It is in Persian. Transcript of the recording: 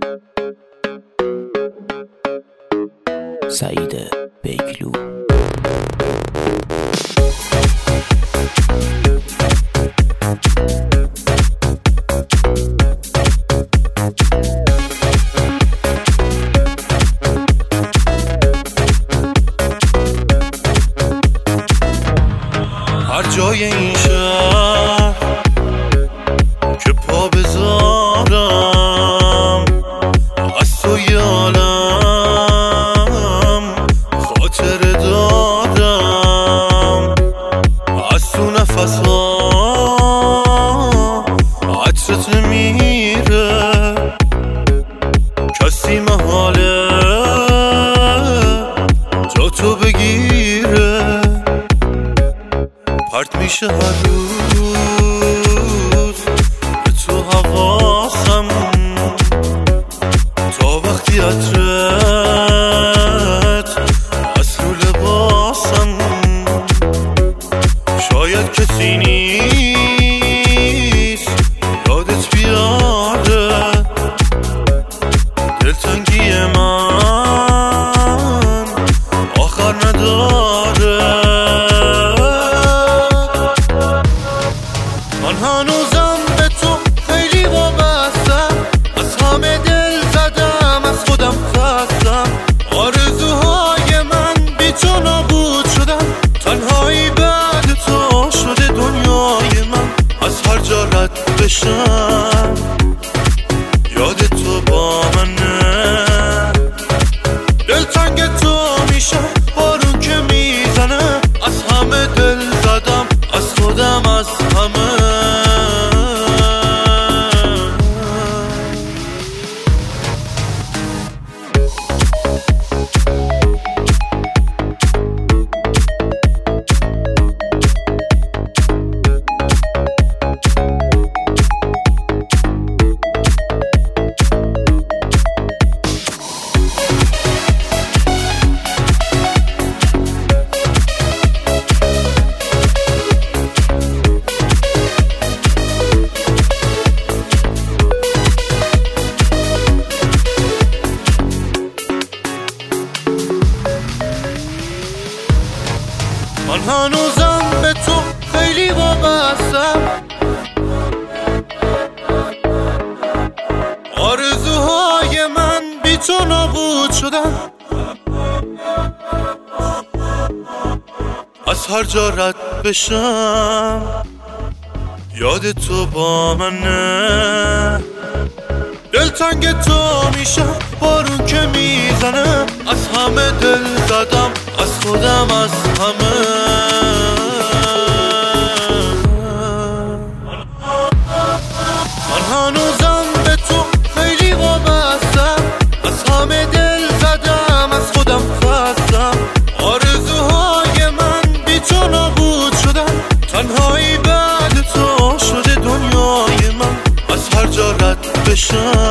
سعید بیگلو. هر جای این شهر که پا بذارم از تو یالم خاطر دارم، از تو نفس ها عطرت نمیره، کسی محاله جا تو بگیره، پرت میشه هر روز به تو حواسم تا وقتی عطرت از رو لباسم. شاید کسی نیست یادت بیاره، دلتنگی من آخر نداره. من هنوزم به تو خیلی وابستم، از همه دل زدم، از خودم خستم، آرزوهای من بی تو نابود شدن، تنهایی بعد تو شده دنیای من. از هر جا رد بشم یاد تو با منه، دلتنگ تو میشم بارون که میزنه، از همه دل زدم، از خودم، از همه. من هنوزم به تو خیلی وابستم، آرزوهای من بی تو نابود شدن، از هر جا رد بشم یاد تو با منه، دلتنگ تو میشم بارون که میزنه، از همه دل زدم، از خودم، از همه. من هنوزم به تو خیلی وابستم، از همه دل زدم، از خودم خستم، آرزوهای من بی تو نابود شدن، تنهایی بعد تو شده دنیای من. از هر جا رد بشم